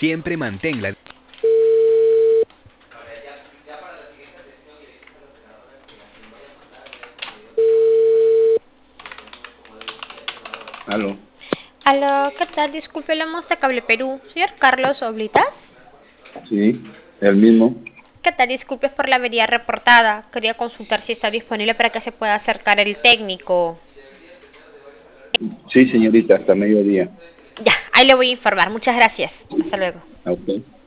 Siempre manténla. Aló. Aló, ¿qué tal? Disculpe, hablamos de Cable Perú. Señor Carlos Oblitas. Sí, el mismo. ¿Qué tal? Disculpe por la avería reportada. Quería consultar si está disponible para que se pueda acercar el técnico. Sí, señorita, hasta mediodía. Ya, ahí le voy a informar. Muchas gracias. Hasta luego. Ok.